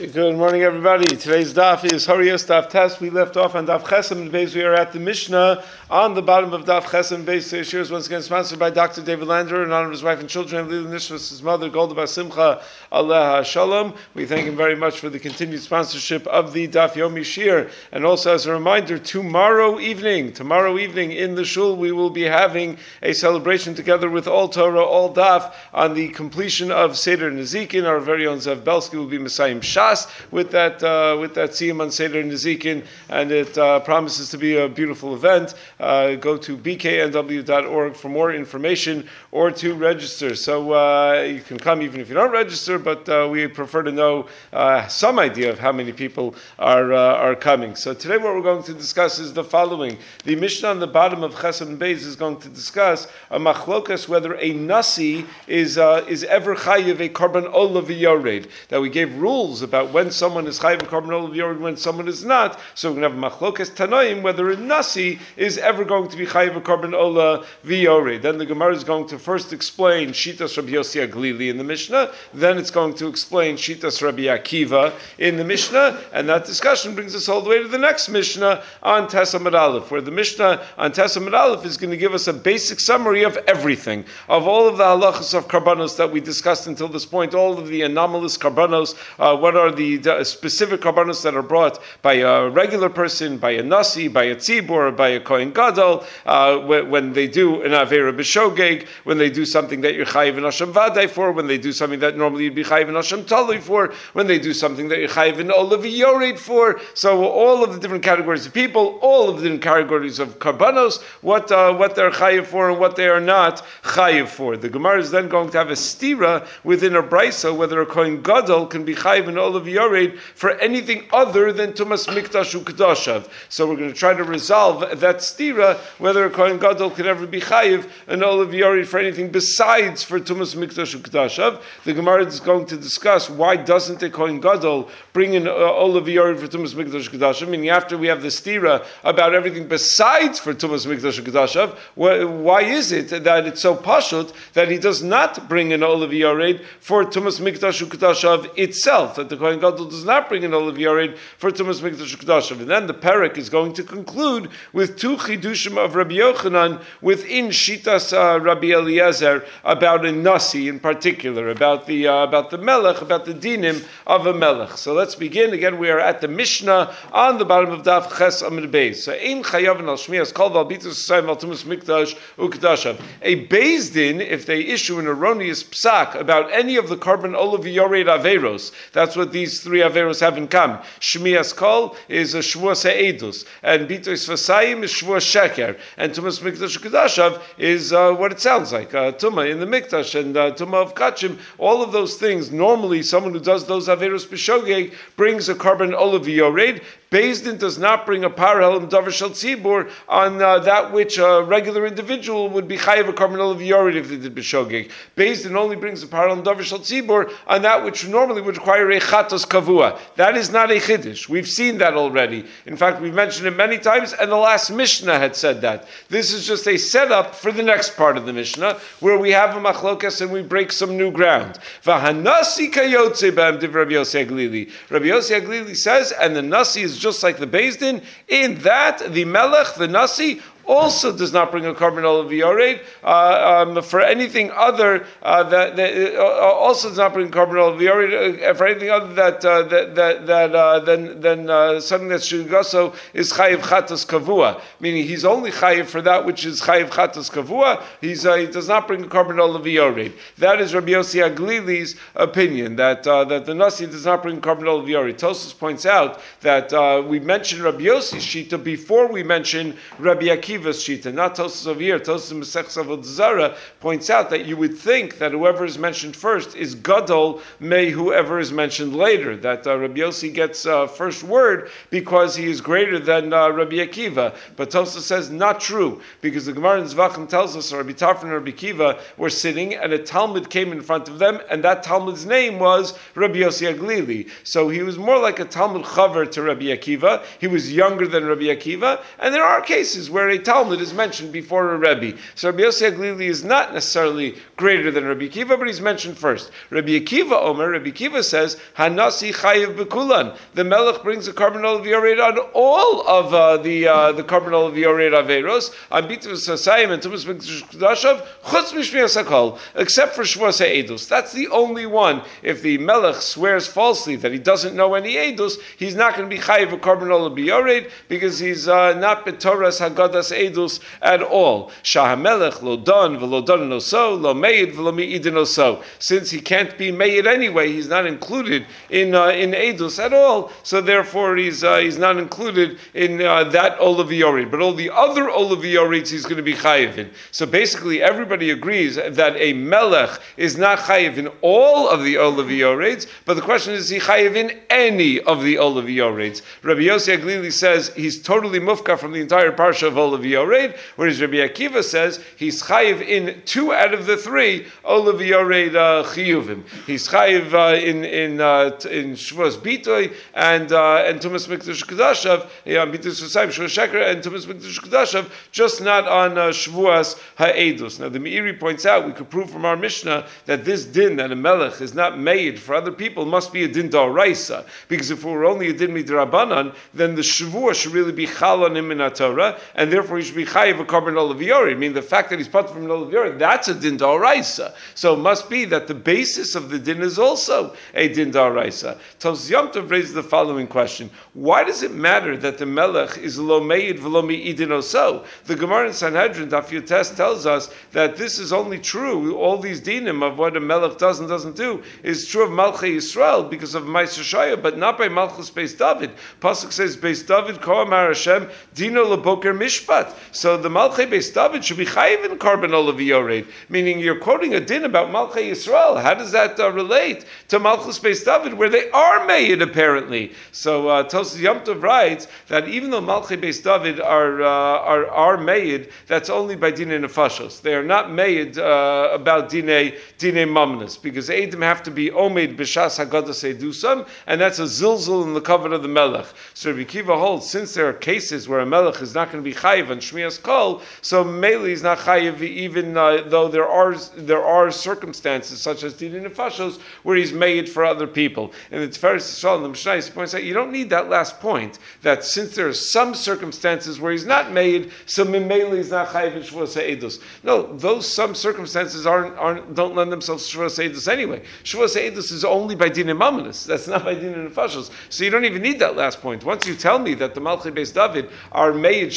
Good morning, everybody. Today's daf is Harios Daf Tes. We left off on Daf Chesem Beis. We are at the Mishnah on the bottom of Daf Chesem Beis. This year is once again sponsored by Dr. David Lander in honor of his wife and children, Lila Nishmas, his mother, Golda Bas Simcha, Aleha Shalom. We thank him very much for the continued sponsorship of the Daf Yomi Shir. And also as a reminder, tomorrow evening in the Shul, we will be having a celebration together with all Torah, all Daf, on the completion of Seder Nezikin. Our very own Zev Belsky will be Messiah Shas with that Siyum on Seder Nezikin, and it promises to be a beautiful event. Go to bknw.org for more information or to register. So you can come even if you don't register, but we prefer to know some idea of how many people are coming. So today what we're going to discuss is the following. The Mishnah on the bottom of Chesed Beis is going to discuss a machlokas whether a nasi is ever chayiv a korban olav v'yored. That we gave rules about when someone is chayiv a korban olav v'yored, when someone is not. So we're going to have machlokas tanoim whether a nasi is ever going to be chayiv a korban olav v'yored. Then the Gemara is going to first explain Shitas Rabbi Yossi Aglili in the Mishnah. Then it's going to explain Shitas Rabbi Akiva in the Mishnah, and that discussion brings us all the way to the next Mishnah on Tes Amud Aleph, where the Mishnah on Tes Amud Aleph is going to give us a basic summary of everything, of all of the halachas of karbanos that we discussed until this point, all of the anomalous karbanos, what are the specific karbanos that are brought by a regular person, by a nasi, by a tzibur, by a kohen gadol, when they do an avera b'shogeg, when they do something that you're chayiv in Hashem vaday for, when they do something that normally you'd be chayiv in Hashem talui for, when they do something that you're chayiv in olav yored for. So all of the different categories of people, all of the different categories of karbanos, what they're chayiv for and what they are not chayiv for. The Gemara is then going to have a stira within a brisa whether a kohen gadol can be chayiv in olav yored for anything other than tumas mikdash u'kedashav. So we're going to try to resolve that stira whether a kohen gadol can ever be chayiv in olav yored for anything besides for tumas mikdash u'kedashav. The Gemara is going to discuss why doesn't a kohen gadol bring in olav yored for tumas mikdash u'kedashav, meaning after we have the stira about everything besides for tumas mikdash u'kedashav, why is it that it's so pashut that he does not bring in olav yored for tumas mikdash u'kedashav itself, that the kohen gadol does not bring in olav yored for tumas mikdash u'kedashav? And then the parak is going to conclude with two chidushim of Rabbi Yochanan within Shitas Rabbi Eliezer about a nasi in particular, about the melech, about the dinim of a melech. So let's begin. Again, we are at the Mishnah on the bottom of Daf Ches Amud Beis. So ein chayavin al shmias kol v'albitus s'ayim al tumas mikdash u'kedashav. A Beis Din, if they issue an erroneous psak about any of the korban olav yored averos, that's what these three averos have in common. Shmias kol is a shvua se'edus, and bitus v'sayim is shvua sheker, and tumas mikdash u'kedashav is what it sounds like, tumah in the mikdash and tumah of kachim. All of those things, normally someone who does those averos b'shogeg brings a korban olav yored. Beis Din does not bring a parallel in davar shel tzibur on that which a regular individual would be chayiv a korban olav yored if they did b'shogeg. Beis Din only brings a parallel in davar shel tzibur on that which normally would require a chatos kavua. That is not a chiddush. We've seen that already. In fact, we've mentioned it many times, and the last Mishnah had said that. This is just a setup for the next part of the Mishnah, where we have a machlokas and we break some new ground. V'hanasi kayotze b'em div Rabbi Yossi Aglili. Rabbi Yossi Aglili says, and the nasi is just like the Beis Din, in that the melech, the nasi, also does not bring a korban olav yored for anything other that also does not bring a korban olav yored for anything other than something that shugaso is chayiv chatos kavua, meaning he's only chayiv for that which is chayiv chatos kavua. He does not bring a korban olav yored. That is Rabbi Yossi Aglili's opinion, that the nasi does not bring a korban olav yored. Tosfos points out that we mentioned Rabbi Yossi's shita before we mention Rabbi Akiva's shita, not Tosfos over here. Tosfos in Masechus Avodah Zarah points out that you would think that whoever is mentioned first is gadol may whoever is mentioned later, that Rabbi Yossi gets first word because he is greater than Rabbi Akiva. But Tosfos says not true, because the Gemara in Zvachim tells us Rabbi Tarfon and Rabbi Akiva were sitting and a Talmud came in front of them, and that Talmud's name was Rabbi Yossi Aglili. So he was more like a Talmud chaver to Rabbi Akiva. He was younger than Rabbi Akiva, and there are cases where a Talmud is mentioned before a Rebbe. So Rabbi Yossi Aglili is not necessarily greater than Rabbi Akiva, but he's mentioned first. Rabbi Akiva says, Hanasi Chayiv Bekulan. The Melech brings a carbon olav yored on all of the carbon olav yored Averos, on Bitus Sasayim and Tumas Mikdashav, Chutz Mishmias HaKol, except for Shvuas HaEdus. That's the only one. If the Melech swears falsely that he doesn't know any Edus, he's not going to be Chayiv a carbon olav yored because he's not B'Torah's Haggadas Edus at all. Shah HaMelech lo don v'lo don no so, lo meid v'lo me'idin no so. Since he can't be made anyway, he's not included in Edus at all, so therefore he's not included in that olav yored. But all the other olav yoreds he's going to be chayiv in. So basically everybody agrees that a melech is not chayiv in all of the olav yoreds, but the question is he chayiv in any of the olav yoreds. Rabbi Yossi Aglili says he's totally mufka from the entire parsha of olav yored, whereas Rabbi Akiva says he's chayiv in 2 out of the 3 olav yored chiyuvim. He's chayiv in Shavuos Bitoy and Tumas Mikdash Kedashav, Bitus Sasayim Shavuos Sheker and Tumas Mikdash Kedashav, just not on Shavuos HaEdus. Now the Meiri points out we could prove from our Mishnah that this din that a melech is not made for other people must be a din d'oraisa, because if it were only a din midrabanan, then the Shavuos should really be chal on him in Torah, and therefore he should be chayiv a carbon olav yored. I mean, the fact that he's put from an olav yored, that's a din d'oraisa. So it must be that the basis of the din is also a din d'oraisa. Tos Yom Tov raises the following question: why does it matter that the melech is lo meid v'lo me'idin oso? The Gemara in Sanhedrin Daf Yotes tells us that this is only true. All these dinim of what a melech does and doesn't do is true of Malchei Yisrael because of Ma'aser Shaya, but not by Malchus Beis David. Pasuk says Beis David Ko Amar Hashem Dino LeBoker Mishpat. So the Malchei Beis David should be chayiv in carbon olav yored, meaning you're quoting a din about Malchei Yisrael. How does that relate to Malchus Beis David, where they are made apparently? So Tosfos Yom Tov writes that even though Malchei Beis David are made, that's only by dinei nefashos. They are not made about dinei mamnas, because Eidim have to be omed b'shas haggadas edusam, and that's a zilzul in the covenant of the melech. So Rabbi Akiva holds, since there are cases where a melech is not going to be chayiv on shmias kol, so Meli is not chayiv even though there are circumstances such as dinei nefashos where he's made for other people. And it's Tiferes Yisrael in the Mishnah points out you don't need that last point, that since there are some circumstances where he's not made, so Mimeli is not chayiv in Shavuos HaEdus. No, those some circumstances don't lend themselves to Shavuos HaEdus anyway. Shavuos HaEdus is only by dinei mamnas. That's not by dinei nefashos. So you don't even need that last point. Once you tell me that the Malchei Beis David are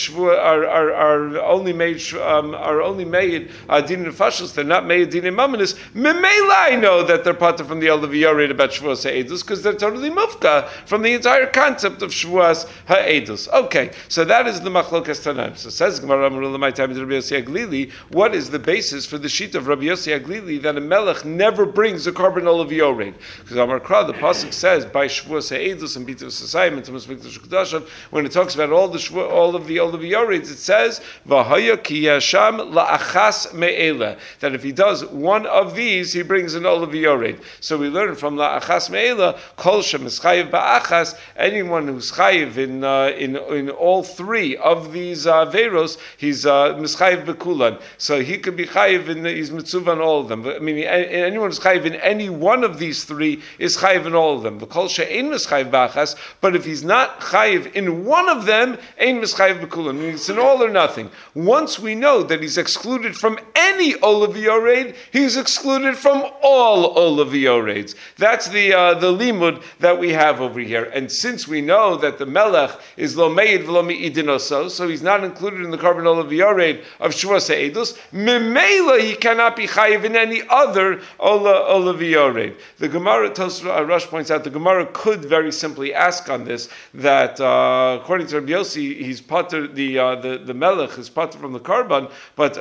only made dinei nefashos, they're not made dinei mamnas. Mimela I know that they're part from the olav yored about Shavuos HaEdus because they're totally mufka from the entire concept of Shavuos HaEdus. Okay, so that is the machlokas tanaim. So says Gemara, Rabbi Yossi Aglili, what is the basis for the sheet of Rabbi Yossi Aglili that a melech never brings a carbon olav yored? Because Amar Kra, the pasuk says by Shavuos HaEdus and Bitus Sasayim and Tumas Mikdash Kedashav, when it talks about all of the olav yoreds, it says V'haya ki yasham la'achas me'ela, that if he does one of these, he brings an olav yored. So we learn from la'achas me'ela kol shem is chayiv ba'achas, anyone who's chayiv in all 3 of these averos, he's mischayiv bekulan. So he could be chayiv he's mitzvah on all of them. I mean, anyone who's chayiv in any one of these 3 is chayiv in all of them. The kol she'ein mischayiv ba'achas, but if he's not chayiv in one of them, ein mischayiv bekulan. I mean, it's an all or nothing. Once we know that he's excluded from any olav yored, he's excluded from all olav yoreds. That's the limud that we have over here. And since we know that the melech is lo meid v'lo me'idin oso, so he's not included in the carbon olav yored of Shavuos HaEdus, memela he cannot be chayiv in any other olav yored. The Gemara, Tosfos Rush points out, the Gemara could very simply ask on this that according to Rabbi Yossi, he's pater, the melech is pater from the carbon, but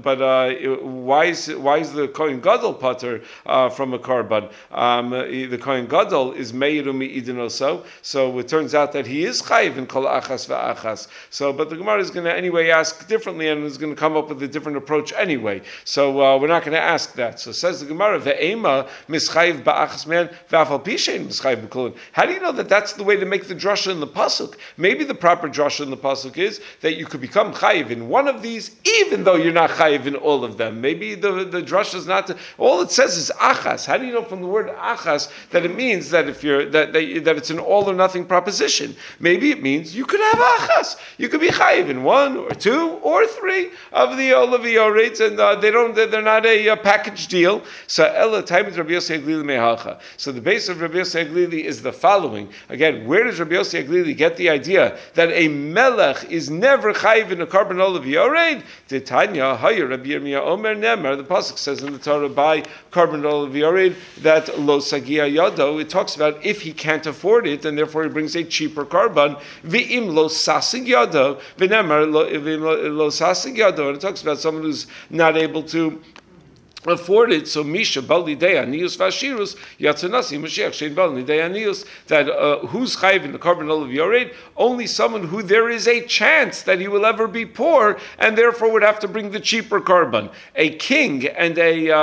why is the Kohen Gadol pater from a carbon? The Kohen Gadol is meiru me'idin oso, so it turns out that he is chayiv in kol achas va'achas. So, but the Gemara is going to anyway ask differently, and is going to come up with a different approach anyway. So we're not going to ask that. So says the Gemara, ve'ema mischayiv ba'achas man v'afal pishein mischayiv b'kulin. How do you know that that's the way to make the drasha in the pasuk? Maybe the proper drasha in the pasuk is that you could become chayiv in one of these, even though you're not chayiv in all of them. Maybe the drush is not. All it says is achas. How do you know from the word achas that it means that if you're that it's an all or nothing proposition? Maybe it means you could have achas. You could be chayiv in 1 or 2 or 3 of the olav rates, and they're not a package deal. So ella time is Rabbi Yossi Aglili mehacha. So the base of Rabbi Yossi Aglili is the following. Again, where does Rabbi Yossi Aglili get the idea that a melech is never chayiv in a carbon olav yored? Titania higher Rabbi Yirmiyah Omer Nemer. The pasuk says in the Torah by carbon olav yored that lo sagia yado. It talks about if he can't afford it, and therefore he brings a cheaper carbon. V'im lo sasig yado v'nemer lo sasig yado. And it talks about someone who's not able to afford it. So Misha Bali Anius Vashirus Yatsanasi Mashiach Shein Bali Anius, that who's chayiv in the carbon olav yored? Only someone who there is a chance that he will ever be poor, and therefore would have to bring the cheaper carbon. A king and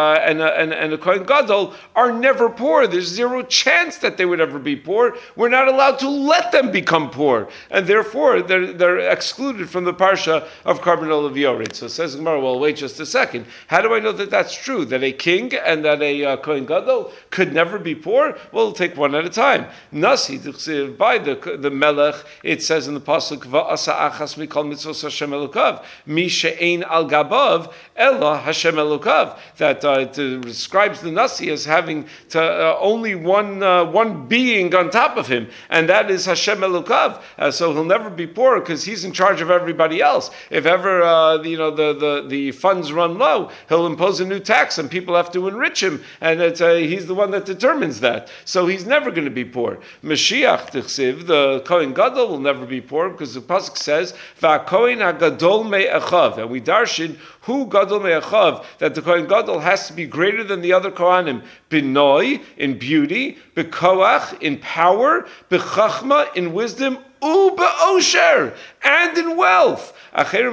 a Kohen Gadol are never poor. There's zero chance that they would ever be poor. We're not allowed to let them become poor, and therefore they're excluded from the parsha of carbon olav yored. So says Gemara, well, wait just a second. How do I know that that's true? That a king and that a Kohen Gadol could never be poor? Well, we'll take one at a time. Nasi, by the melech, it says in the pasuk, Va'asa achas mikol mitzvos Hashem Elokav, mi she'ein al gabav, ella Hashem Elokav. That it describes the Nasi as having only one being on top of him, and that is Hashem Elokav. So he'll never be poor because he's in charge of everybody else. If ever the funds run low, he'll impose a new tax, and people have to enrich him, and he's the one that determines that. So he's never going to be poor. Mashiach Tichsiv, the Kohen Gadol, will never be poor because the pasuk says Va'kohen HaGadol me'achav, and we darshan who Gadol me'achav, that the Kohen Gadol has to be greater than the other Kohanim, Binoi in beauty, B'koach in power, B'chachma in wisdom, U'be'osher and in wealth. How do I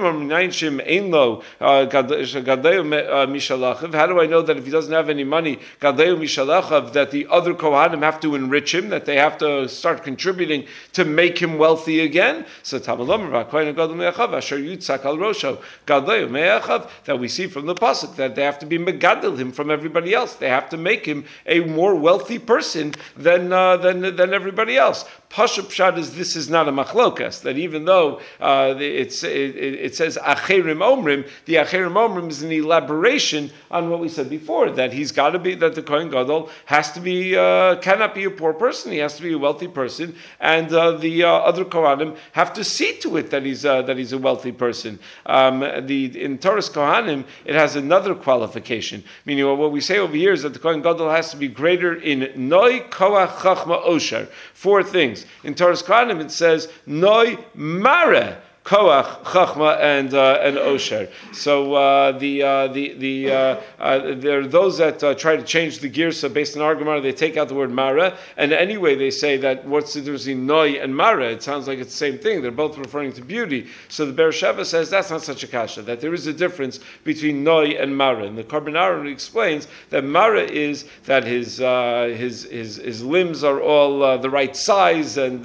know that if he doesn't have any money, that the other Kohanim have to enrich him, that they have to start contributing to make him wealthy again? So that we see from the pasuk that they have to be megadel him from everybody else. They have to make him a more wealthy person than everybody else. Pashup Pshat is this is not a machlokas, that even though it says Acherim Omrim, the Acherim Omrim is an elaboration on what we said before, that he's got to be, that the Kohen Gadol has to be, cannot be a poor person, he has to be a wealthy person, and the other Kohanim have to see to it that he's a wealthy person. In Torah's Kohanim, it has another qualification, meaning what we say over here is that the Kohen Gadol has to be greater in Noi, Koach, Chachma, Osher. 4 things. In Torah's Kohanim, it says Noi Mare, Koach, Chachma, and Osher. So there are those that try to change the girsa based on our Gemara. They take out the word Mara, and anyway they say that what's the difference between Noi and Mara? It sounds like it's the same thing. They're both referring to beauty. So the Beersheva says that's not such a kasha, that there is a difference between Noi and Mara. And the Karban Aron explains that Mara is that his limbs are all the right size and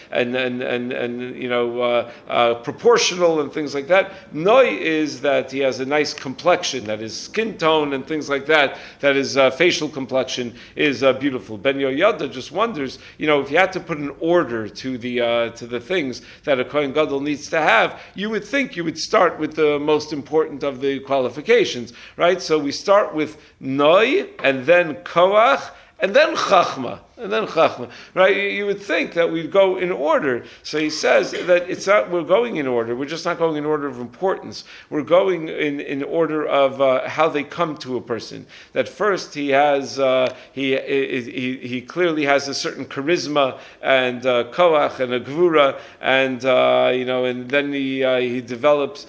proportional and things like that. Noi is that he has a nice complexion, that his skin tone and things like that, that his facial complexion is beautiful. Ben Yoyada just wonders, if you had to put an order to the things that a Kohen Gadol needs to have, you would think you would start with the most important of the qualifications, right? So we start with Noi, and then Koach, and then Chachma. Right? You would think that we'd go in order. So he says that it's not. We're going in order. We're just not going in order of importance. We're going in order of how they come to a person. That first he has he clearly has a certain charisma and koach and a gvura, and and then he develops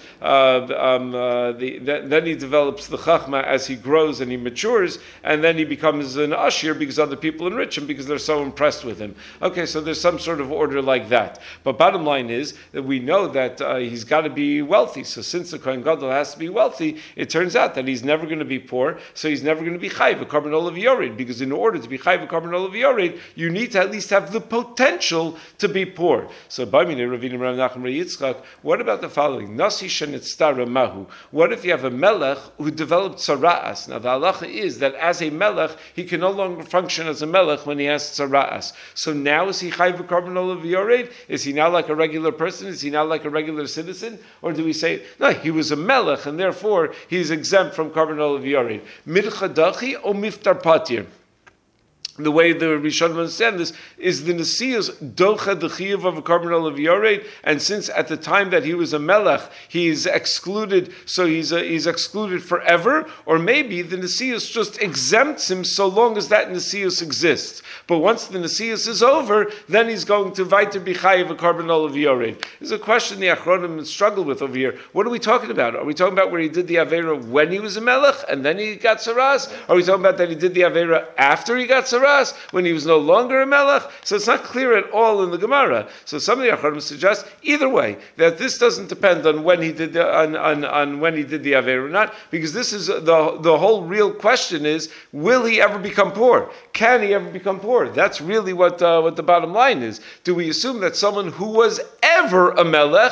then he develops the chachma as he grows and he matures, and then he becomes an ashir because other people enrich him because because they're so impressed with him. Okay, so there's some sort of order like that. But bottom line is that we know that he's got to be wealthy. So since the Kohen Gadol has to be wealthy, it turns out that he's never going to be poor, so he's never going to be chayv a carbon olav yored, because in order to be chayv a carbon olav yored, you need to at least have the potential to be poor. So what about the following? Nasi shenitztara mahu. What if you have a melech who developed tzara'as? Now the halacha is that as a melech, he can no longer function as a melech when he has tzara'as. So now is he chayv a carbon olav yored? Is he now like a regular person? Is he now like a regular citizen? Or do we say, no, he was a melech and therefore he's exempt from carbon olav yored? Midchadachi or miftar patir? The way the Rishonim understand this is the Nesius docha the chiyuv of a carbon olav yored, and since at the time that he was a melech, he's excluded, so he's excluded forever, or maybe the Nesius just exempts him so long as that Nesius exists. But once the Nesius is over, then he's going to weiter be chayiv a carbon olav yored. There's a question the Achronim struggle with over here. What are we talking about? Are we talking about where he did the Avera when he was a melech and then he got saras? Are we talking about that he did the Avera after he got saras, when he was no longer a melech? So it's not clear at all in the Gemara. So some of the Acharonim suggest either way that this doesn't depend on when he did the on when he did the Avera or not, because this is the whole real question is, will he ever become poor? Can he ever become poor? That's really what the bottom line is. Do we assume that someone who was ever a melech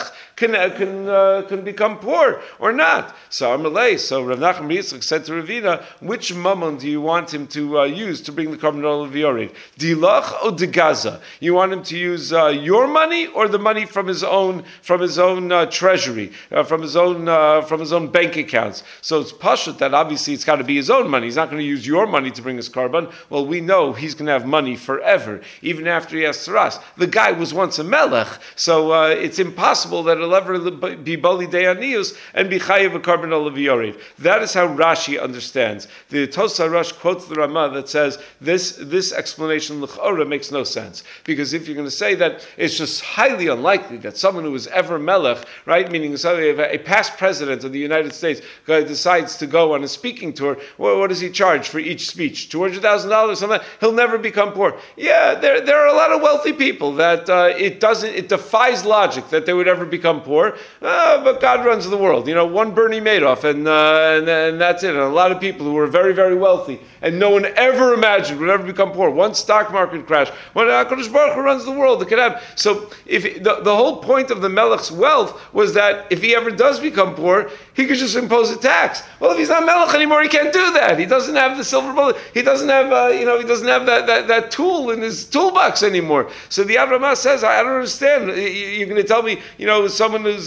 can become poor or not? So Amalei, so Rav Nachman Yitzchak said to Ravina, which mammon do you want him to use to bring the carbon olav yored? Dilach or degaza? You want him to use your money or the money from his own treasury, from his own bank accounts? So it's pashut that obviously it's got to be his own money. He's not going to use your money to bring his carbon. Well, we know he's going to have money forever, even after he has saras. The guy was once a melech, so it's impossible that he'll ever be bali de'anius and be chayiv a carbon olav yored. That is how Rashi understands. The Tosar Rosh quotes the Ramah that says this explanation l'chora makes no sense, because if you're going to say that it's just highly unlikely that someone who was ever melech, right, meaning a past president of the United States decides to go on a speaking tour, what does he charge for each speech? $200,000, something. He'll never become poor. Yeah, there are a lot of wealthy people that it defies logic that they would ever become poor. But God runs the world. You know, one Bernie Madoff, and that's it. And a lot of people who were very, very wealthy, and no one ever imagined would ever become poor. One stock market crash. When HaKadosh Baruch Hu runs the world, it could happen. So if the whole point of the Melech's wealth was that if he ever does become poor, he could just impose a tax. Well, if he's not Melech anymore, he can't do that. He doesn't have the silver bullet. He doesn't have he doesn't have that tool in his toolbox anymore. So the Yad Ramah says, I don't understand. You're going to tell me, someone who's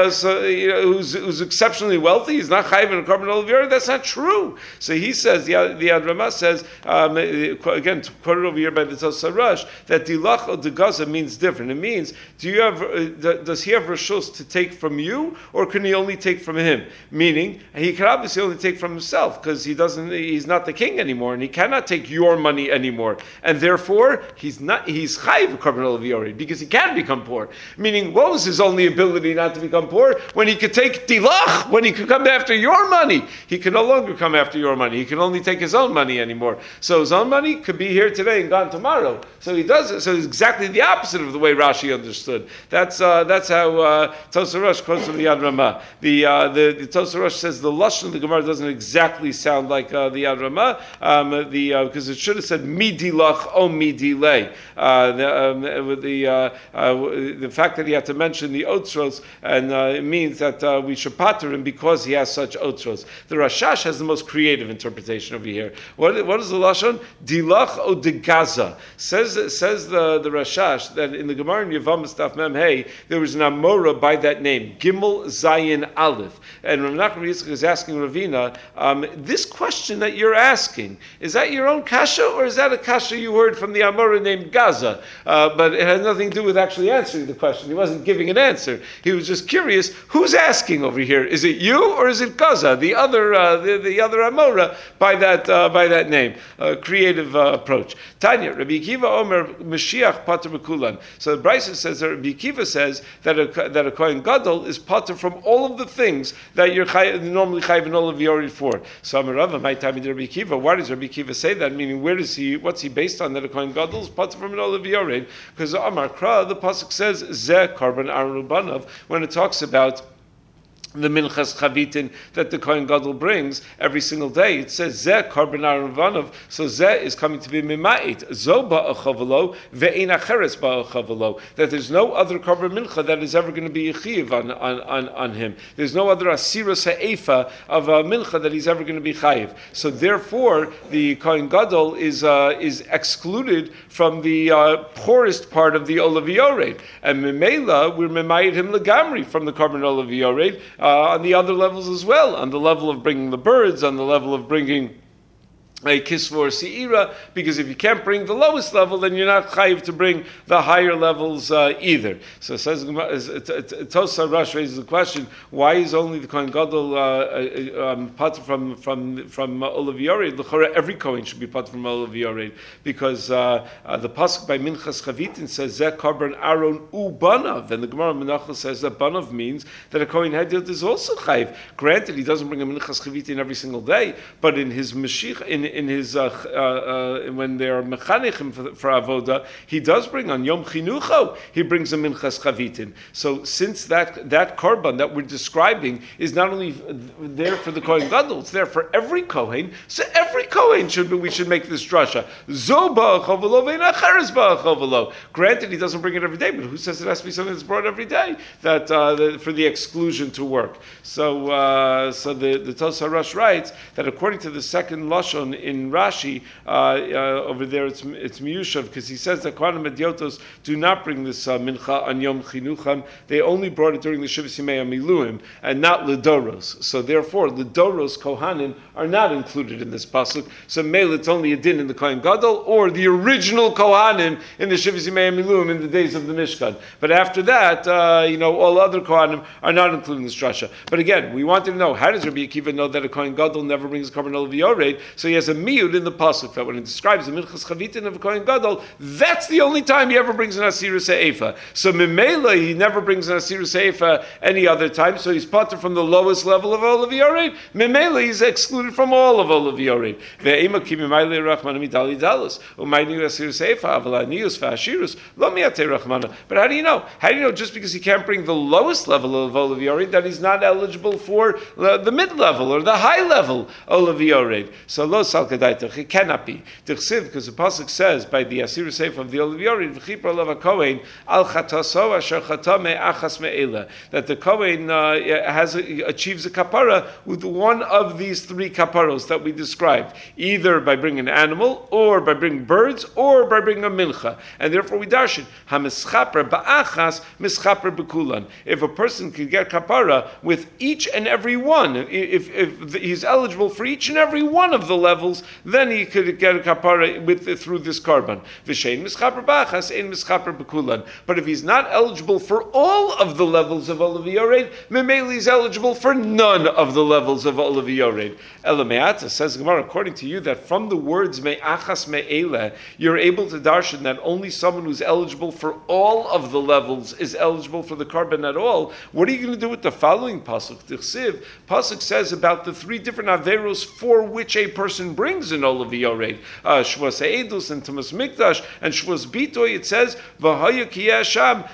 exceptionally wealthy, he's not chayiv in a carbon olav yored? That's not true. So he says, the Yad Ramah says, again, quoted over here by the Tosar Rosh, that dilach or degaza means different. It means, does he have reshus to take from you, or can he only take from him? Meaning, he can obviously only take from himself, because he's not the king anymore, and he cannot take your money anymore, and therefore he's chayiv carbon olav yored, because he can become poor. Meaning, what was his only ability not to become poor? When he could take dilach, when he could come after your money, he can no longer come after your money. He can only take his own money anymore. So his own money could be here today and gone tomorrow. So he does it. So it's exactly the opposite of the way Rashi understood. That's how Tosar Rosh quotes from the Yad Ramah. The Tosar Rosh says the lashon of the Gemara doesn't exactly sound like the Yad Ramah, because it should have said midilach o midilei. The fact that he had to mention the otzros, and it means that we should pater him because he has such otzros. The Rashash has the most creative interpretation over here. What is the lashon? Dilach o degaza. Says the Rashash that in the Gemara in Yevamos Daf Mem Hey there was an Amora by that name, Gimel Zayin Aleph, and Rav Nachman Yitzchak is asking Ravina, this question that you're asking, is that your own kasha, or is that a kasha you heard from the Amora named Gaza? But it had nothing to do with actually answering the question. He wasn't giving an answer. He was just curious, who's asking over here? Is it you or is it Gaza, the other Amora, by that name? Creative approach. Tanya, Rabbi Akiva Omer Mashiach Pater B'Kulan. So the Brisa says that Rabbi Akiva says that a Kohen Gadol is Pater from all of the things that you're normally chayiv in all of Yored for. So Amarava, my time in Rabbi Akiva. Why does Rabbi Akiva say that? Meaning, what's he based on that a Kohen Gadol is Pater from all of Yored? Because Amar Kra, the pasuk says Zeh Karban Aron Ubanav when it talks about the minchas chavitin that the Kohen Gadol brings every single day. It says Zeh Karban Aron Ubanav, so Zeh is coming to be mimait. Zo ba'achavalo ve'ein acheres ba'achavalo. That there's no other Karban mincha that is ever going to be a chiv on him. There's no other asira ha'efa of a mincha that he's ever going to be chayiv. So therefore, the Kohen Gadol is excluded from the poorest part of the olav yored, and memela we're mimayit him legamri from the Karban olav yored. On the other levels as well, on the level of bringing the birds, on the level of bringing a kisva or seira, because if you can't bring the lowest level, then you're not chayiv to bring the higher levels either. So it says Tosa Rush raises the question: why is only the Kohen Gadol pater from olav yored? L'chora every Kohen should be pater from olav yored, because the pasuk by Minchas Chavitin says Zeh Karban Aron Ubanav, and the Gemara Menachos says that Banav means that a Kohen Hedyot is also chayiv. Granted, he doesn't bring a Minchas Chavitin every single day, but in his Mashiach, in his when they are mechanechim for avoda, he does bring on Yom Chinucho. He brings a minchas chavitin. So since that korban that we're describing is not only there for the Kohen Gadol, it's there for every Kohen. So every Kohen we should make this drasha. Zo ba'achavalo ve'inacheres ba'achavalo. Granted, he doesn't bring it every day, but who says it has to be something that's brought every day that for the exclusion to work? So the Tosar Rosh writes that according to the second lashon in Rashi, over there it's miyushav, because he says that Kohanim Mediotos do not bring this mincha on Yom Chinucham. They only brought it during the Shivas Yimei Miluim and not Lidoros. So therefore, Lidoros Kohanim are not included in this pasuk. So mele it's only a din in the Kohen Gadol or the original Kohanim in the Shivas Yimei Miluim in the days of the Mishkan. But after that, all other Kohanim are not included in this drasha. But again, we wanted to know, how does Rabbi Akiva know that a Kohen Gadol never brings a Karban olav yored? So he has a miyud in the pasuk that when it describes the minchas chavitin of a Kohen Gadol, that's the only time he ever brings an asira se'efa. So mimela he never brings an asira se'efa any other time. So he's pater from the lowest level of olav yored. Mimela he's excluded from all of olav yored. Ve'ema ki mimayli rachmana midali dalus umayni asira se'efa avalanius va'ashirus lo miyate rachmana. But how do you know? How do you know just because he can't bring the lowest level of olav yored that he's not eligible for the mid level or the high level olav yored? So lo salkadaitach, it cannot be. Because the pasuk says by the asir seif of the olav yored v'chipra olav kohen al chataso asher chatame achas me'ela, that the kohen achieves a kapara with one of these three kaparos that we described, either by bringing an animal, or by bringing birds, or by bringing a mincha. And therefore we darshan hamischaper ba'achas mischaper b'kulan. If a person can get kapara with each and every one, if he's eligible for each and every one of the levels, then he could get a kapara through this karban. V'shein mischaper ba'achas ein mischaper b'kulan. But if he's not eligible for all of the levels of olav yored, memeli is eligible for none of the levels of olav yored. Elameata says Gemara, according to you, that from the words me'achas me'ela, you're able to darshan that only someone who's eligible for all of the levels is eligible for the karban at all. What are you going to do with the following pasuk? Tichsiv, pasuk says about the three different averos for which a person brings an olav yored. Shvus Eidus and Tumas Mikdash and Shvus Bitoy, it says V'haya ki yasham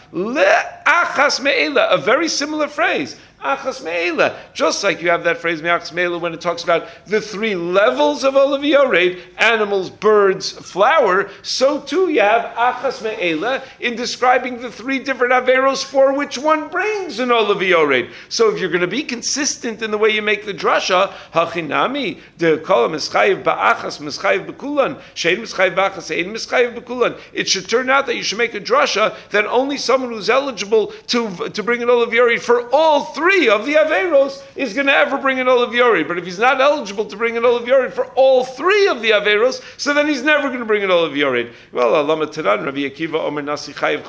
le'achas me'ela, a very similar phrase. Achas me'ela. Just like you have that phrase me'achas me'ela when it talks about the three levels of olav yored, animals, birds, flower, so too you have achas me'ela in describing the three different averos for which one brings an olav yored. So if you're going to be consistent in the way you make the drasha, hachinami, the kolam mischayiv ba'achas mischayiv b'kulan, shein mischayiv ba'achas ein mischayiv b'kulan. It should turn out that you should make a drasha that only someone who's eligible to bring an olav yored for all three three of the Averos is going to ever bring an Olav Yored. But if he's not eligible to bring an Olav Yored for all three of the Averos, so then he's never going to bring an Olav Yored. Well, Alama Taran, Rabbi Akiva, Omer Nasi Chayiv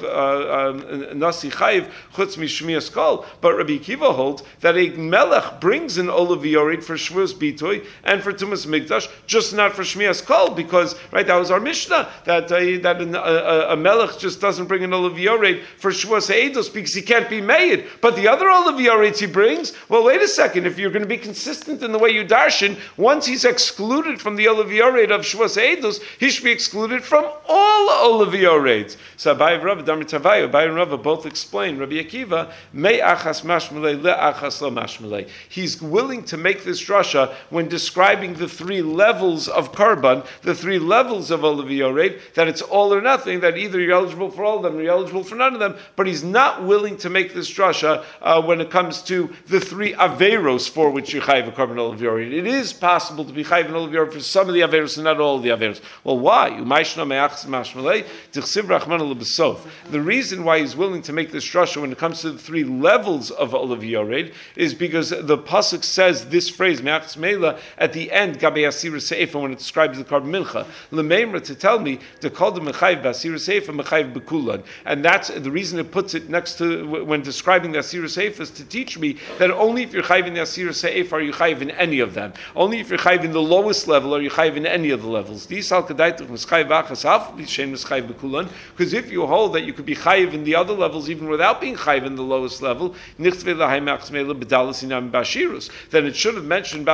Chutz Mishmias Kol. But Rabbi Akiva holds that a Melech brings an Olav Yored for Shvuas Bitoy and for Tumas Mikdash, just not for Shmias Kol, because, right, that was our Mishnah, that a Melech just doesn't bring an Olav Yored for Shvuas Eidos because he can't be made. But the other Olav Yoreds he brings, well, wait a second, if you're going to be consistent in the way you darshan, once he's excluded from the Olav Yored of Shvuas Eidos, he should be excluded from all Olav Yoreds. So Abaye and Rava, Damar Tavayo, Abaye and Rava both explain, Rabbi Akiva, me achas mashmalei le achas lo mashmalei. He's willing to make this drasha when describing the three levels of Karban, the three levels of Olav Yored, that it's all or nothing, that either you're eligible for all of them or you're eligible for none of them, but he's not willing to make this drasha when it comes to the three Averos for which you chayiv a Karban Olav Yored. It is possible to be chayiv an Olav Yored for some of the Averos and not all of the Averos. Well, why? The reason why he's willing to make this drasha when it comes to the three levels of Olav Yored is because the pasuk says this phrase me'achas meila at the end gabe asira seifa when it describes the Karban Mincha lemeimra to tell me to call the mechayiv basira seifa mechayiv bekulan, and that's the reason it puts it next to when describing the asira seifa is to teach me that only if you're chayiv in the asira seifa are you chayiv in any of them. Only if you're chayiv in the lowest level are you chayiv in any of the levels. Because if you hold that you could be chayiv in the other levels even without being chayiv in the lowest level, then it should have mentioned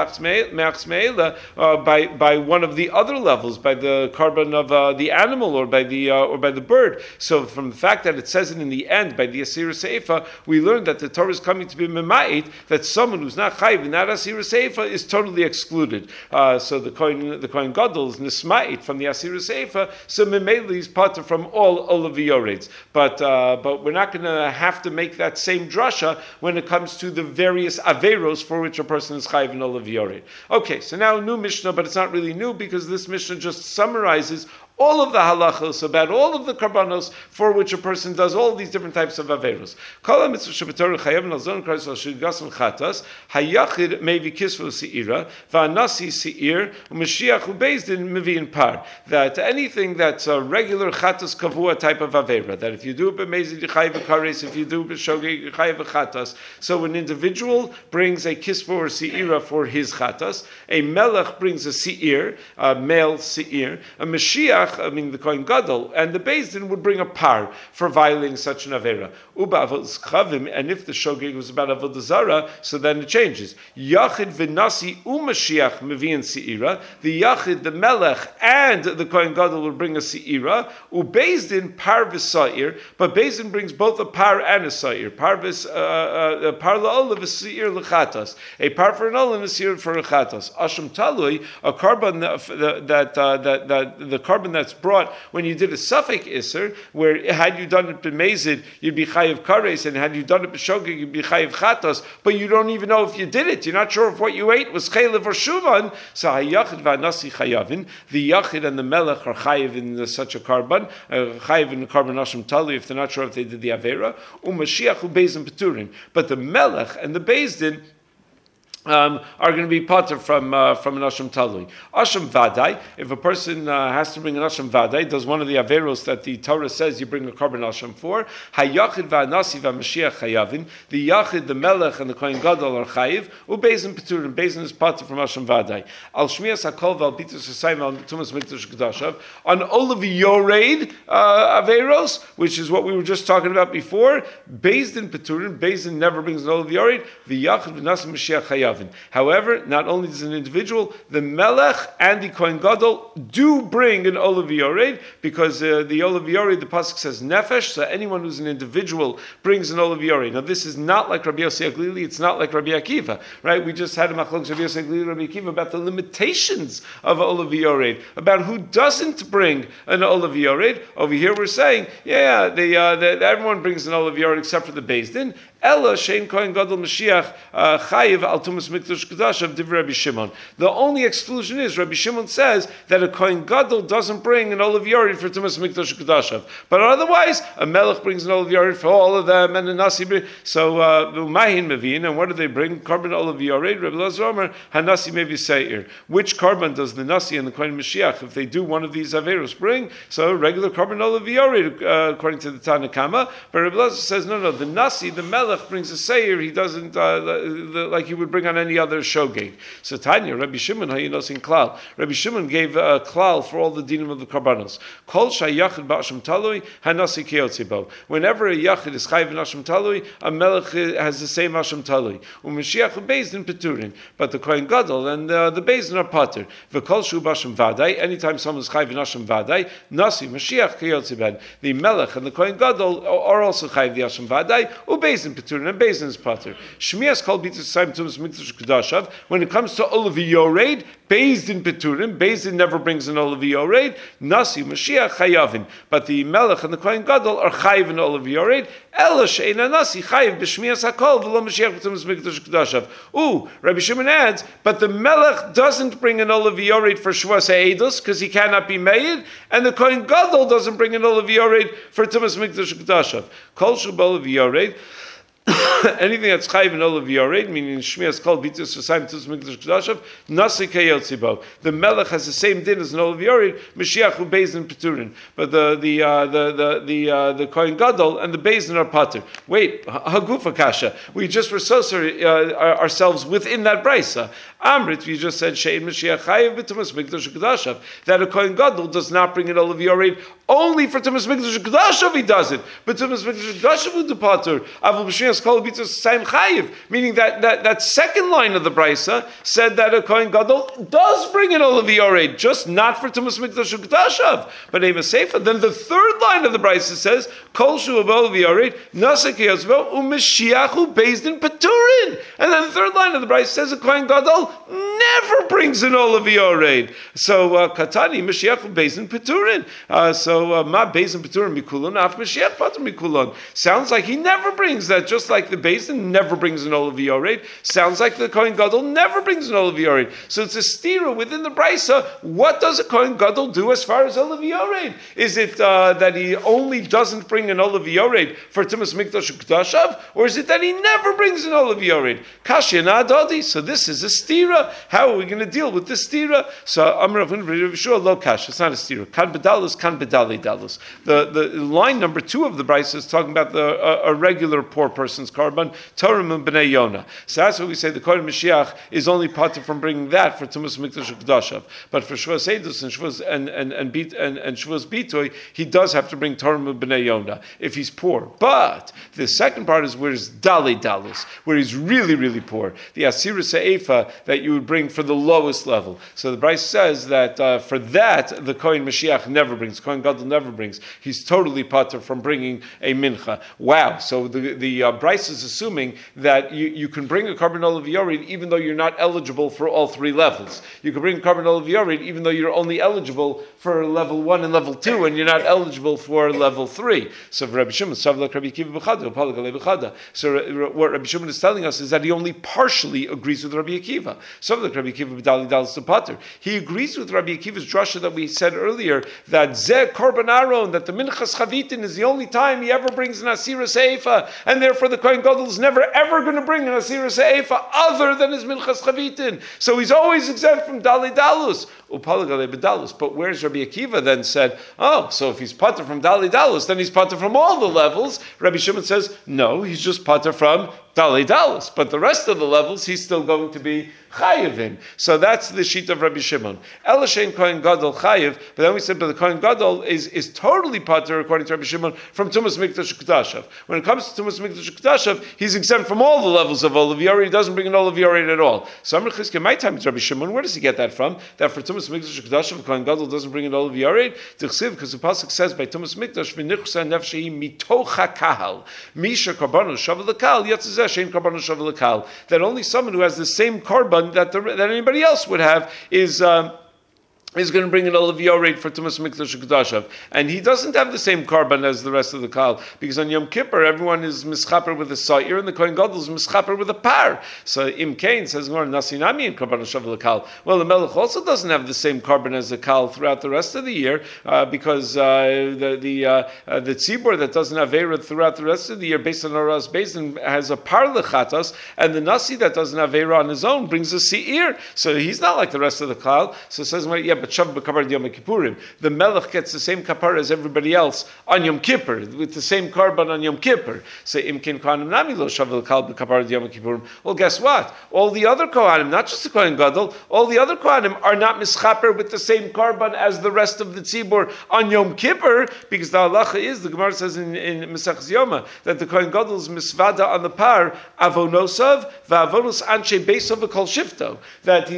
by one of the other levels, by the Karban of the animal or by the bird. So from the fact that it says it in the end by the Asira Seifa, we learn that the Torah is coming to be memait, that someone who's not chayiv in that Asira Seifa is totally excluded. So the Kohen Gadol is nismait from the Asira Seifa, so memeli is part from all Olav Yoreds. But we're not going to have to make that same drasha when it comes to the various Averos for which a person is chayiv in Olav Yored. Okay, so now a new Mishnah, but it's not really new because this Mishnah just summarizes all of the halachos about all of the karbanos for which a person does all these different types of averos. Kol mitzvah shebetorah chayav nalzon karis al shirgas chatas hayachid mevi kisvu seira va'anasi seir u'mashiach u'beizdin mevi'in par. That anything that's a regular chatas kavua type of avera, that if you do it b'meizid chayav karis, if you do it b'shogeg chayav chatas. So an individual brings a kisvu or seira for his chatas, a melech brings a seir, a male seir, a mashiach, the Kohen Gadol, and the Beis Din would bring a par for violating such an avera. And if the shogeg was about avodah zara, so then it changes. Yachid v'nasi u'mashiach mevi'in seira. The yachid, the melech, and the Kohen Gadol would bring a seira. U'Beis Din par v'sa'ir, but Beis Din brings both a par and a sa'ir. Par la'ol v'seir l'chatas. A par for an ol and a seir for a chatas. Asham talui, a carbon that the carbon that's brought when you did a suffix iser, where had you done it b'mezid, you'd be chayiv kares, and had you done it b'shogeg, you'd be chayiv chatos, but you don't even know if you did it. You're not sure if what you ate was chaylev or shuman. So hayachid v'anasi chayavin, the yachid and the melech are chayiv in such a carbon, chayiv in the carbon asham tali if they're not sure if they did the avera, u'mashiach u'beizin peturin. But the melech and the beis din are going to be pater from an Asham Talui. Asham Vadai, if a person has to bring an Asham Vadai, does one of the Averos that the Torah says you bring a carbon Asham for, Hayachid Va'anasi Va'Mashiach Chayavin, the Yachid, the Melech, and the Kohen Gadol are Chayiv, U'Beizin Peturim, Beizin is pater from Asham Vadai. Al Shmias HaKol V'al Bitus Hasayim Al Tumas Mikdash Kedashav, on Olav Yored Averos, which is what we were just talking about before, Beizin Peturim, Beizin never brings an Olav Yored, the Yachid V'Nasi Mashiach Chayavin. However, not only does an individual, the Melech and the Kohen Gadol do bring an Olav Yored, because the Olav Yored, the pasuk says nefesh, so anyone who's an individual brings an Olav Yored. Now this is not like Rabbi Yossi Aglili, it's not like Rabbi Akiva, right? We just had a machlokes Rabbi Yossi Aglili, Rabbi Akiva about the limitations of Olav Yored, about who doesn't bring an Olav Yored. Over here we're saying, everyone brings an Olav Yored except for the Beis Din, Ella shein kohen gadol Mashiach chayiv al tumas mikdash kedushav divrei Rabbi Shimon. The only exclusion is Rabbi Shimon says that a kohen gadol doesn't bring an olav yored for tumas mikdash kedushav, but otherwise a melech brings an olav yored for all of them, and a nasi brings. So mahin mevin, and what do they bring? Korban olav yored. Rabbi Elazar Omer hanasi mevi seir. Which korban does the nasi and the kohen Mashiach, if they do one of these averos, bring? So regular korban olav yored according to the Tana Kama. But Rabbi Elazar says no. The nasi, the melech, brings a seir, he doesn't like he would bring on any other shogeg. So Tanya, Rabbi Shimon, hayinosin klal. Rabbi Shimon gave a klal for all the dinim of the karbanos. Kol shayachid ba'asham talui hanasi kiyotzibo. Whenever a yachid is chayv in asham talui, a melech has the same asham talui. U'mashiach u'bezdin peturin, but the kohen gadol and the bezdin are pater. V'kol shu ba'asham vaday. Anytime someone is chayv in asham vaday, nasi mashiach kiyotziben. The melech and the kohen gadol are also chayv the asham vaday. U'bezdin peturin, and bezdin is pater. Shmias kol bitus saim tumas mikdash kedushav. When it comes to olav yored, bezdin peturin, bezdin never brings an olav yored. Nasi mashiach chayavin, but the melech and the kohen gadol are chayv in olav yored. Ela she'ena nasi chayv b'shmias hakol v'lo mashiach b'tumas mikdash kedushav. Ooh, Rabbi Shimon adds, but the melech doesn't bring an olav yored for shvus ha'edus because he cannot be made, and the kohen gadol doesn't bring an olav yored for tumas mikdash kedushav. Kol shu b'olav yored. Anything that's chayv in olav yored, meaning shmias kol bitus v'saim tumas mikdash kedushav, nasi kayotzibo. The melech has the same din as an olav yored, Mashiach hu bezdin peturin, but the kohen gadol and the bezdin are pater. Wait, hagufa kasha. We just were so sorry ourselves within that brisa. Amrit, we just said shein Mashiach chayiv b'tumas mikdash kedushav, that a kohen gadol does not bring an olav yored only for tumas mikdash kedushav. He does it, but tumas mikdash kedushav hu depater. Avul b'shmias kol bitus v'saim chayiv, meaning that second line of the brisa said that a kohen gadol does bring an olav yored, just not for tumas mikdash kedushav. But ema seifa. Then the third line of the brisa says kol shu olav yored nasa kiyosvo u'mashiach hu bezdin peturin, and then the third line of the brisa says a kohen gadol never brings an olav yored. So katani Mashiach hu bezdin peturin. So ma bezdin peturin mikulon af Mashiach pater mikulon. Sounds like he never brings that, just like the bezdin never brings an olav yored. Sounds like the kohen gadol never brings an olav yored. So it's a stira within the brisa. What does a kohen gadol do as far as olav yored? Is it that he only doesn't bring an olav yored for tumas mikdash kedushav, or is it that he never brings an olav yored? Kashya na'adodi. So this is a stira. How are we going to deal with this stira? So Amar Rav Shua lo kash. It's not a stira. Kan bedalus, kan bedali dalus. The line number 2 of the brisa is talking about a regular poor person's karban, Torah and Bnei Yonah. So that's what we say the Kohen Mashiach is only parted from bringing that for Tumas Mikdash Kedushav. But for Shvus Eidus and Shvus and Shvus Bitoy, he does have to bring Torah and Bnei Yonah if he's poor. But the second part is where it's Dali Dalus, where he's really, really poor. The Asira Se'efa that you would bring for the lowest level. So the Bryce says that for that, the Kohen Mashiach never brings, Kohen Gadol never brings. He's totally pater from bringing a mincha. Wow. So the Bryce is assuming that you can bring a korban olav yored even though you're not eligible for all 3 levels. You can bring a korban olav yored even though you're only eligible for level 1 and level 2 and you're not eligible for level 3. So Rabbi Shimon, so what Rabbi Shimon is telling us is that he only partially agrees with Rabbi Akiva. So Rabbi Akiva b'dali dalas to pater. He agrees with Rabbi Akiva's drasha that we said earlier that Zeh Korban Aron, that the Minchas Chavitin is the only time he ever brings an Asira Se'efa, and therefore the Kohen Gadol is never ever going to bring an Asira Se'efa other than his Minchas Chavitin. So he's always exempt from Dali Dalus. But where's Rabbi Akiva then said, oh, so if he's pater from Dali Dalus, then he's pater from all the levels. Rabbi Shimon says, no, he's just pater from Dali Dalus. But the rest of the levels, he's still going to be chayiv in. So that's the sheet of Rabbi Shimon. Ela shein Kohen Gadol chayiv, but then we said, but the Kohen Gadol is totally pater, according to Rabbi Shimon, from Tumas Mikdash Kedushav. When it comes to Tumas Mikdash Kedushav, he's exempt from all the levels of olav yored. He doesn't bring an olav yored at all. So Amar Chizkiah, my time is Rabbi Shimon. Where does he get that from? That for Tumas Mikdash Kedushav, the Kohen Gadol doesn't bring an olav yored? Tichsiv, because the pasuk says by Tumas Mikdash, v'nichsa nefshehi mitocha kahal, misha karbanu shavu lekal, yatzizeh shein karbanu shavu lekal. That only someone who has the same korban that anybody else would have is is going to bring an olive yored for Tumas Mikdash Kedashav. And he doesn't have the same carbon as the rest of the Kal, because on Yom Kippur, everyone is mischaper with a Sa'ir, and the Kohen Gadol is mischaper with a par. So Im Kain says, Nasinami in Karban Shav Kal. Well, the Melech also doesn't have the same carbon as the Kal throughout the rest of the year, because the Tzibor that doesn't have Eirah throughout the rest of the year, based on Aras Bezin, has a par lechatas, and the Nasi that doesn't have Eirah on his own brings a Seir. So he's not like the rest of the Kal. So it says, yeah, but Shav B'Kapar Yom Kippurim, the Melech gets the same kapar as everybody else on Yom Kippur, with the same carbon on Yom Kippur. So Imkin Kohanim Nami Lo Shav Kal B'Kapar Yom Kippurim. Well, guess what? All the other Kohanim, not just the Kohen Gadol, all the other Kohanim are not mischaper with the same carbon as the rest of the Tzibur on Yom Kippur, because the halacha is, the Gemara says in Mesechus Yoma, that the Kohen Gadol is misvada on the par avonosav va'avonos anshe beisov v'kol shifto, that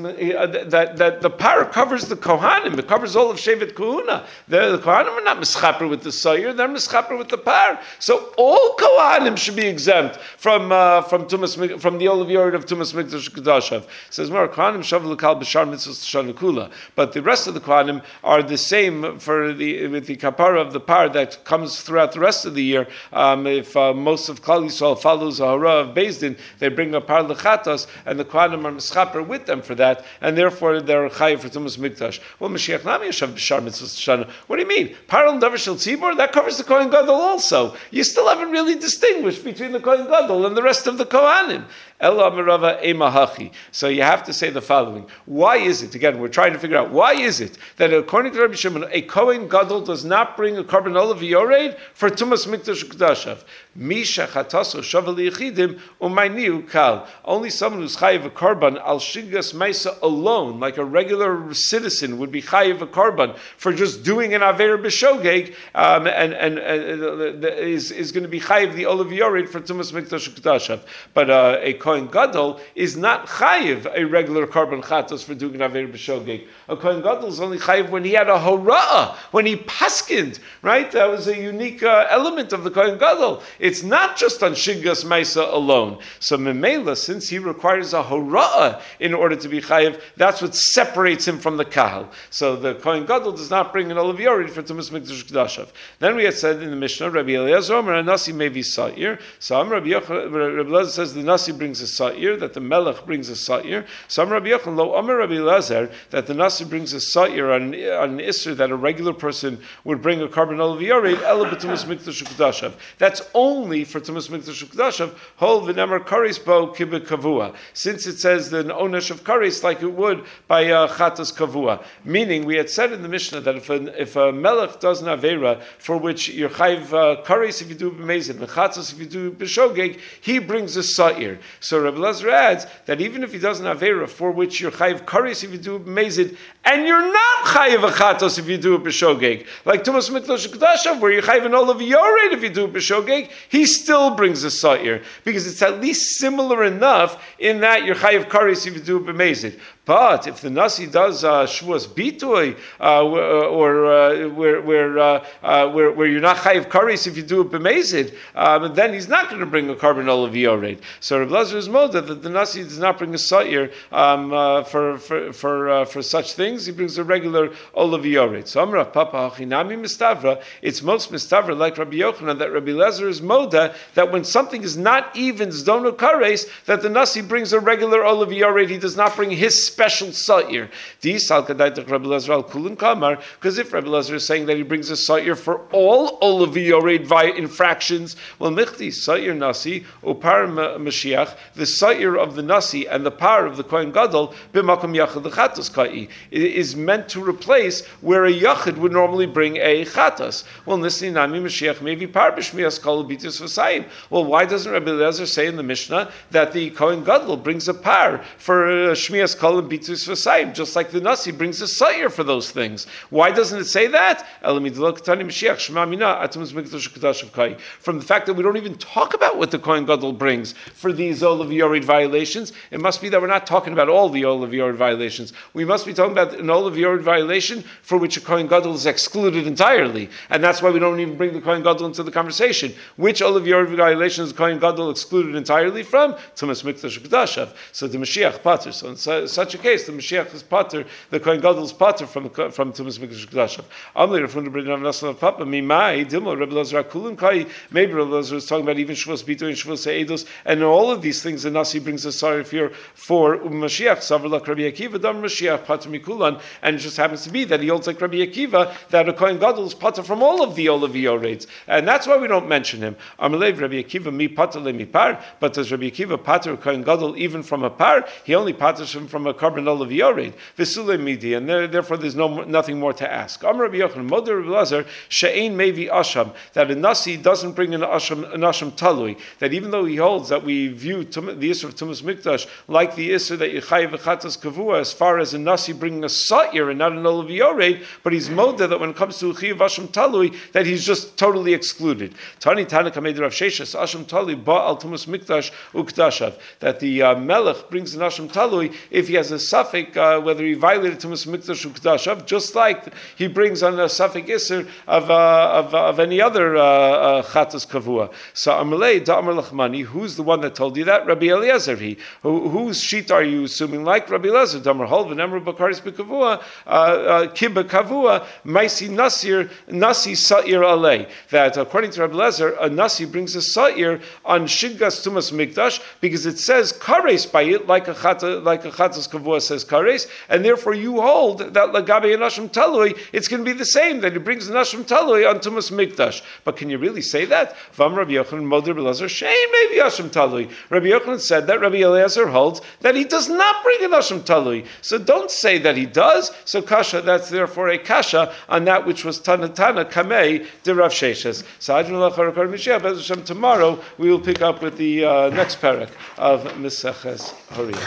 that the par covers the Kohanim, it covers all of Shevet Kahuna. The Kohanim are not mischaper with the Sayir, they're mischaper with the par. So all Kohanim should be exempt from the olive yard of Tumas Mikdash Kedashav. Says more Kohanim Shav L'Kal B'Shar Mitzvos Shanukula, but the rest of the Kohanim are the same with the kapara of the par that comes throughout the rest of the year. If most of Klal Yisrael follows a hara of Beis Din, they bring a par lechatos, and the Kohanim are mischaper with them for that, and therefore they're chayiv for Tumas Mikdash. Well, Mashiach Nami Yashav B'Shar Mitzvos Shana. What do you mean? Paral Davar Shel Tzibor, that covers the Kohen Gadol also. You still haven't really distinguished between the Kohen Gadol and the rest of the Kohanim. Ela Merava Emahachi. So you have to say the following. Why is it, again, we're trying to figure out, why is it that according to Rabbi Shimon, a Kohen Gadol does not bring a carbon olive yored for Tumas Mikdash Kedashav? Misha Chataso Shavali Yechidim Umayniu Kal. Only someone who's chayiv a carbon al Shigas Maisa alone, like a regular citizen would be chayiv a carbon for just doing an Aver B'Shogeg, is going to be chayiv the olive yored for Tumas Mikdash Kedashav. But a Kohen Gadol is not chayiv a regular carbon chatos for doing an Aver B'Shogeg. A Kohen Gadol is only chayiv when he had a hora'ah, when he paskind, right? That was a unique element of the Kohen Gadol. It's not just on Shigas Maisa alone. So Memela, since he requires a hora'ah in order to be chayiv, that's what separates him from the Kahal. So the Kohen Gadol does not bring an olive yored for Tumas Mikdash Kedashav. Then we had said in the Mishnah, Rabbi Eliezer Omer, Nasi may be Sa'ir. So Rabbi Eliezer says the Nasi brings a Sa'ir, that the Melech brings a Sa'ir. So Rabbi Yochanan, Lo Omer Rabbi Eliezer, that the Nasi brings a Sa'ir on an Isser that a regular person would bring a carbon olive yored, Ela b'Tumas Mikdash Kedashav. That's only for Tumas Mikdash Kedashav, Hol v'Nemer Karis Bo Kibbe Kavua. Since it says the onesh of Karis like it would by Chatas Kavua. Meaning, we had said in the Mishnah that if a Melech does an Avera for which you're chayiv Karis if you do B'mezid, Mechatas if you do B'Shogeg, he brings a Sa'ir. So Rabbi Elazar adds that even if he does an Avera for which you're chayiv Karis if you do B'mezid, and you're not chayiv Chatas if you do B'Shogeg, like Tumas Mikdash Kedashav, where you're chayiv an olive yored if you do B'Shogeg, he still brings a Sa'ir, because it's at least similar enough in that you're chayiv Karis if you do B'mezid. But if the Nasi does Shvuas Bitoy, where you're not chayiv karis if you do it b'mezid, then he's not going to bring a carbon olive yored. So Rabbi Elazar is moda that the Nasi does not bring a sa'ir for such things. He brings a regular olive yored. So Amar Papa Hachinami Mistavra. It's most Mistavra like Rabbi Yochanan that Rabbi Elazar is moda that when something is not even zdono kares, that the Nasi brings a regular olive yored. He does not bring his special sa'ir. Because if Rabbi Elazar is saying that he brings a sa'ir for all olive yored via infractions, well, michti sa'ir nasi upar Mashiach, the sa'ir of the nasi and the par of the Kohen Gadol b'makom yachad lechatos kai is meant to replace where a yachid would normally bring a chatas. Well, nisni nami Mashiach maybe par b'shmias kol bitus v'sayim. Well, why doesn't Rabbi Elazar say in the Mishnah that the Kohen Gadol brings a par for shmias kol and bitus v'sayim, just like the nasi brings a sa'ir for those things? Why doesn't it say that? From the fact that we don't even talk about what the Kohen Gadol brings for these olive yored violations, it must be that we're not talking about all the olive yored violations. We must be talking about an olive yored violation for which a Kohen Gadol is excluded entirely, and that's why we don't even bring the Kohen Gadol into the conversation. Which olive yored violation is the Kohen Gadol excluded entirely from? Tumas Mikdash Kedashav. So the Mashiach Pater. So in such a a case. The Mashiach is pater, the Kohen Gadol is pater from Tumas Mikdash Kedushav. Amli from the Brit of Nassau of Papa Mimai Dilma Rebbe Lazar Kulun Kai. Maybe Rebbe Lazar is talking about even Shavuos Bitur and Shavuos Eidos, and all of these things. The Nasi brings a sorry fear for Mashiach. Savrlak Rabbi Akiva Dam Mashiach pater Mikulan, and it just happens to be that he holds like Rabbi Akiva that a Kohen Gadol is pater from all of the Olav raids, and that's why we don't mention him. Amalev Rabbi Akiva mi pater le mi par, but does Rabbi Akiva pater Kohen Gadol even from a par? He only paters him from a carbon Olav raid. Visule midi, and therefore there's nothing more to ask. Amar Rabbi Yochanan, Moder Rabbi Lazar, she'ein mevi asham, that a nasi doesn't bring an asham talui. That even though he holds that we view the Isser of Tumas Mikdash like the Isser that Yechayev v'chatas kavua, as far as a nasi bringing a sa'ir and not an Olav raid, but he's moder that when it comes to Chayev asham talui, that he's just totally excluded. Tani Tana Kamed Rav Sheshes Asham Talui Ba'al Tumas Mikdash Ukdashav, that the Melech brings an Asham Talui if he has a suffix whether he violated Tumas Mikdash Ukdashav, just like he brings on a suffix Isser of any other Chatas Kavua. So Amalei Da'amar Lachmani, who's the one that told you that? Rabbi Eliezer. Whose sheet are you assuming like? Rabbi Eliezer. Damar Holvin Emru Bakaris Bekavua Kibba Kavua Maisi Nasi Sa'ir Alei, that according to Rabbi Lezer, a nasi brings a sa'ir on shiggas tumas mikdash because it says kares by it, like a chatas kavua says kares, and therefore you hold that lagabe and asham talui, it's going to be the same, that he brings an asham talui on tumas mikdash. But can you really say that? Vam Rabbi Yochanan Moder Rabbi Lezer shein maybe asham talui. Rabbi Yochanan said that Rabbi Eliezer holds that he does not bring an asham talui. So don't say that he does. So kasha, that's therefore a kasha on that which was Tanatana Kamei de Rav Sheshes. So tomorrow we will pick up with the next parak of Meseches Horiyos.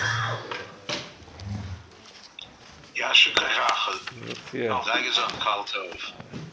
Ja, schön. Ja, danke so, Karl Tov.